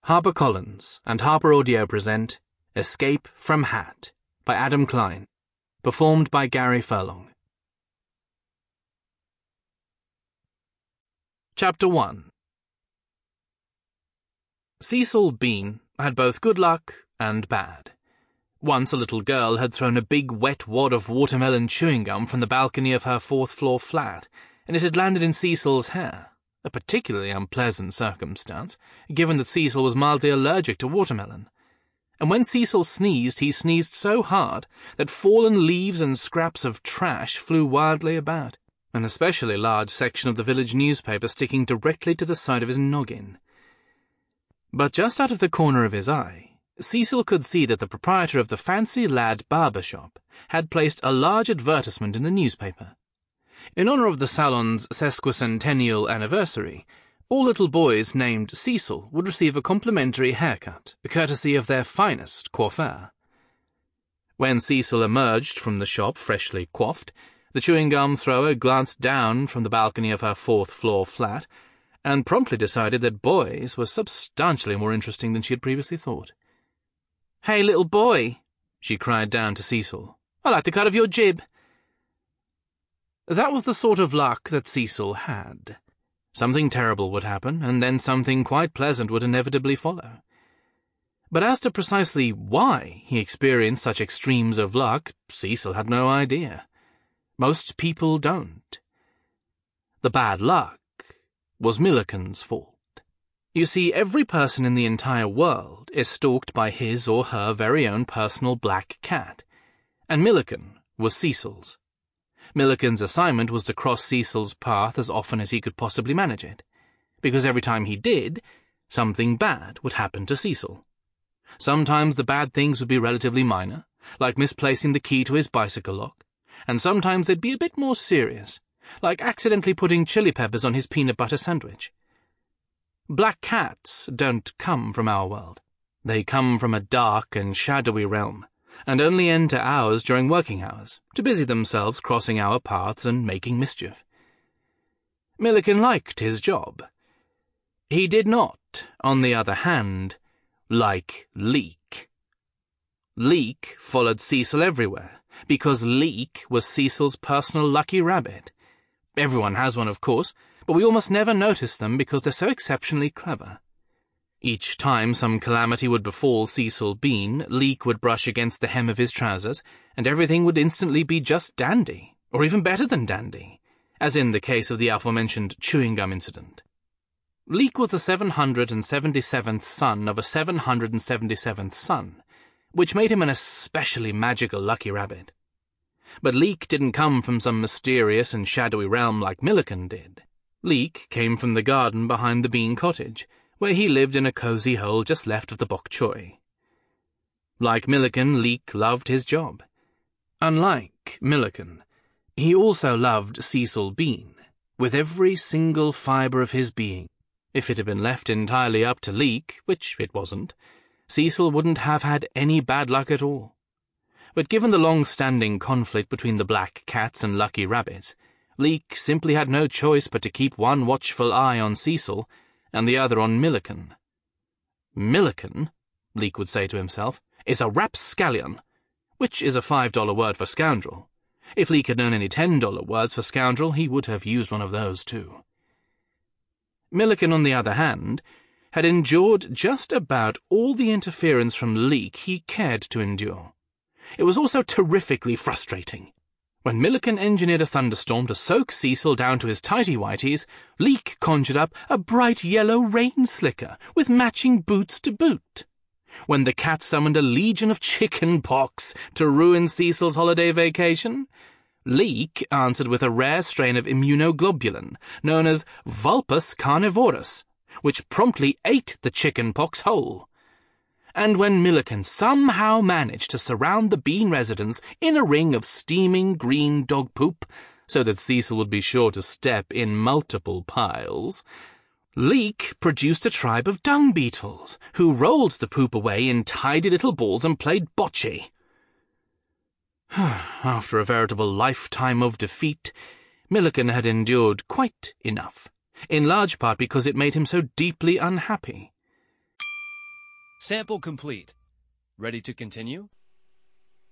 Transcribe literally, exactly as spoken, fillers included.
HarperCollins and Harper Audio present Escape from Hat by Adam Klein, performed by Gary Furlong. Chapter one. Cecil Bean had both good luck and bad. Once a little girl had thrown a big wet wad of watermelon chewing gum from the balcony of her fourth-floor flat, and it had landed in Cecil's hair. A particularly unpleasant circumstance, given that Cecil was mildly allergic to watermelon. And when Cecil sneezed, he sneezed so hard that fallen leaves and scraps of trash flew wildly about, an especially large section of the village newspaper sticking directly to the side of his noggin. But just out of the corner of his eye, Cecil could see that the proprietor of the Fancy Lad barber shop had placed a large advertisement in the newspaper. In honor of the salon's sesquicentennial anniversary, all little boys named Cecil would receive a complimentary haircut, courtesy of their finest coiffeur. When Cecil emerged from the shop freshly coiffed, the chewing gum thrower glanced down from the balcony of her fourth-floor flat and promptly decided that boys were substantially more interesting than she had previously thought. "Hey, little boy," she cried down to Cecil, "I'd like the cut of your jib." That was the sort of luck that Cecil had. Something terrible would happen, and then something quite pleasant would inevitably follow. But as to precisely why he experienced such extremes of luck, Cecil had no idea. Most people don't. The bad luck was Milliken's fault. You see, every person in the entire world is stalked by his or her very own personal black cat, and Milliken was Cecil's. Milliken's assignment was to cross Cecil's path as often as he could possibly manage it, because every time he did, something bad would happen to Cecil. Sometimes the bad things would be relatively minor, like misplacing the key to his bicycle lock, and sometimes they'd be a bit more serious, like accidentally putting chili peppers on his peanut butter sandwich. Black cats don't come from our world. They come from a dark and shadowy realm, and only enter ours during working hours, to busy themselves crossing our paths and making mischief. Milliken liked his job. He did not, on the other hand, like Leek. Leek followed Cecil everywhere, because Leek was Cecil's personal lucky rabbit. Everyone has one, of course, but we almost never notice them because they're so exceptionally clever. Each time some calamity would befall Cecil Bean, Leek would brush against the hem of his trousers, and everything would instantly be just dandy, or even better than dandy, as in the case of the aforementioned chewing gum incident. Leek was the seven hundred seventy-seventh son of a seven hundred seventy-seventh son, which made him an especially magical lucky rabbit. But Leek didn't come from some mysterious and shadowy realm like Milliken did. Leek came from the garden behind the Bean cottage, where he lived in a cozy hole just left of the bok choy. Like Milliken, Leek loved his job. Unlike Milliken, he also loved Cecil Bean, with every single fibre of his being. If it had been left entirely up to Leek, which it wasn't, Cecil wouldn't have had any bad luck at all. But given the long-standing conflict between the black cats and lucky rabbits, Leek simply had no choice but to keep one watchful eye on Cecil and the other on Milliken. Milliken, Leek would say to himself, is a rapscallion, which is a five-dollar word for scoundrel. If Leek had known any ten-dollar words for scoundrel, he would have used one of those too. Milliken, on the other hand, had endured just about all the interference from Leek he cared to endure. It was also terrifically frustrating. When Milliken engineered a thunderstorm to soak Cecil down to his tighty-whities, Leek conjured up a bright yellow rain slicker with matching boots to boot. When the cat summoned a legion of chicken pox to ruin Cecil's holiday vacation, Leek answered with a rare strain of immunoglobulin known as Vulpus carnivorus, which promptly ate the chicken pox whole. And when Milliken somehow managed to surround the Bean residence in a ring of steaming green dog poop, so that Cecil would be sure to step in multiple piles, Leek produced a tribe of dung beetles, who rolled the poop away in tidy little balls and played bocce. After a veritable lifetime of defeat, Milliken had endured quite enough, in large part because it made him so deeply unhappy. Sample complete. Ready to continue?